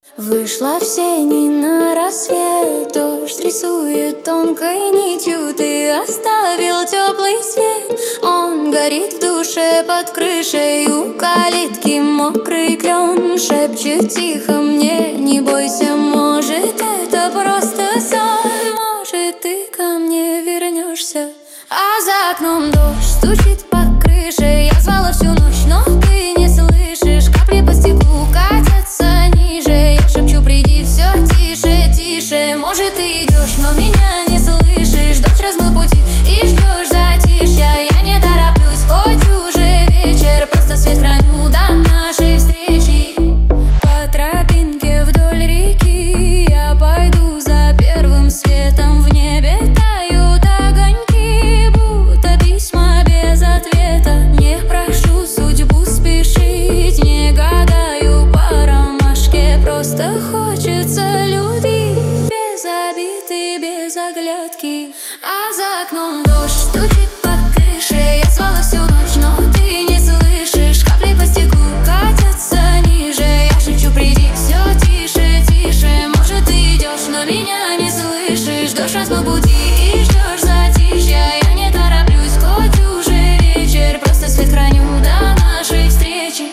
Вышла в сени на рассвет, дождь рисует тонкой нитью. Ты оставил теплый свет, он горит в душе под крышей. У калитки мокрый клен шепчет тихо мне: не бойся, может, это просто сон. Может, ты ко мне вернешься. А за окном дождь стучит по крыше. Я звала всю ночь, но ты не слышишь. Капли по стеклу катятся ниже. Я шепчу: приди, все тише, тише. Может, ты идешь, но меня не слышишь. Дождь размыл пути и ждешь затишья. Я не тороплюсь, хоть уже вечер. Просто свет храню до нашей встречи. По тропинке вдоль реки я пойду за первым светом. В небе тают огоньки, будто письма без ответа. Не прошу судьбу спешить, не гадаю по ромашке. Просто хочется любить без обид и без оглядки. А за окном дождь стучит по крыше. Я звала всю ночь, но ты не слышишь. Капли по стеклу катятся ниже. Я шепчу: приди, все тише, тише. Может, ты идешь, но меня не слышишь. Дождь размыл пути и ждешь затишья. Я не тороплюсь, хоть уже вечер. Просто свет храню до нашей встречи.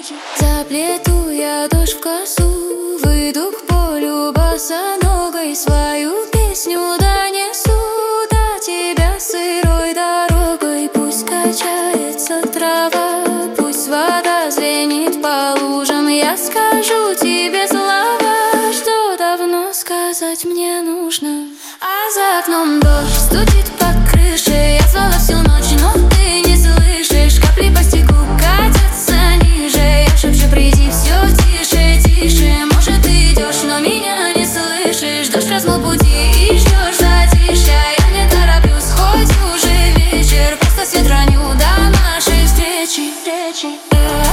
Заплету я дождь в косу, выйду к полю босоногой. Свою песню донесу до тебя сырой дорогой. Пусть качается трава, пусть вода звенит по лужам. Я скажу тебе слова, что давно сказать мне нужно. А за окном дождь стучит по крыше. Я звала всю ночь, но ты не слышишь. Капли по стеклу катятся ниже. Я шепчу: приди, все тише, тише. Может, ты идешь, но меня не слышишь. Дождь размыл пути и ждешь затишья. Я не тороплюсь, хоть уже вечер. Просто свет храню до нашей встречи.